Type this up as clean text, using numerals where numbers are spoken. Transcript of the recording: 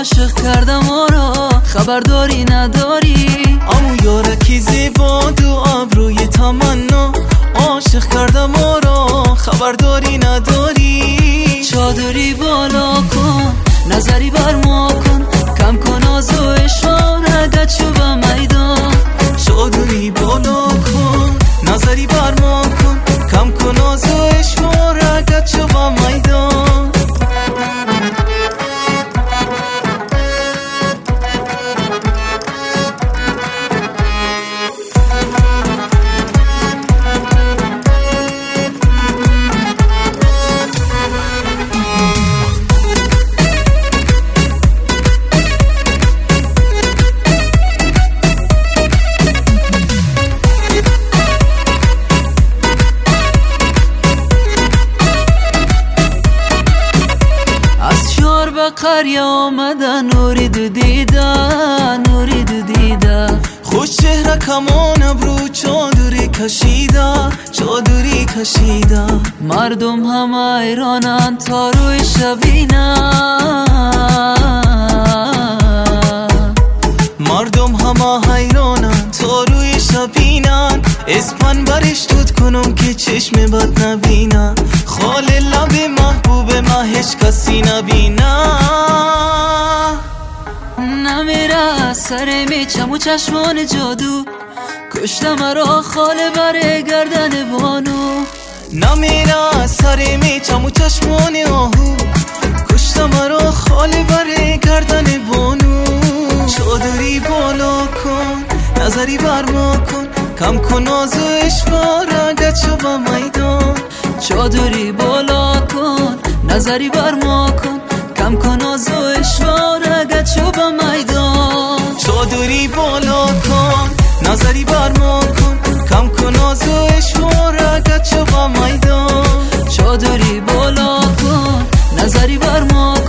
عاشق کردم ما را خبرداری نداری. امو یارکی زیباد و ابروی تمنا عاشق کردم ما را خبرداری نداری. چادری بالا کن نظری بر ما کن کم کن آز و اشاره چوب میدان. چادری بالا کن نظری بر ما کن کم کن آز و اشاره چوب میدان. قریه آمدن نورید دیدن نورید دیدن. خوش چهره کمان ابرو چادری کشیده چادری کشیده. مردم همه ایرانن تا روی شبینن. مردم همه حیرانن تا روی شبینن. اسپن برش دود کنم که چشم بد نبینن. خال لب محبوب ما هیچ کسی نبینن. نمیره سر میچم و چشمان جادو کشته مرا خال بر گردن بانو. نمیره سر میچم و چشمان آهو کشته مرا خال بر گردن بانو. چادری بالا کن نظری بر ما کن کم کن آز و اشواره گچو با میدان. چادری بالا کن نظری بر ما کن کم کن آز و اشواره گچو با میدان. چادری بالا کن نظری بر ما کن کم کن آز و اشواره گچو با میدان. چادری بالا کن نظری بر ما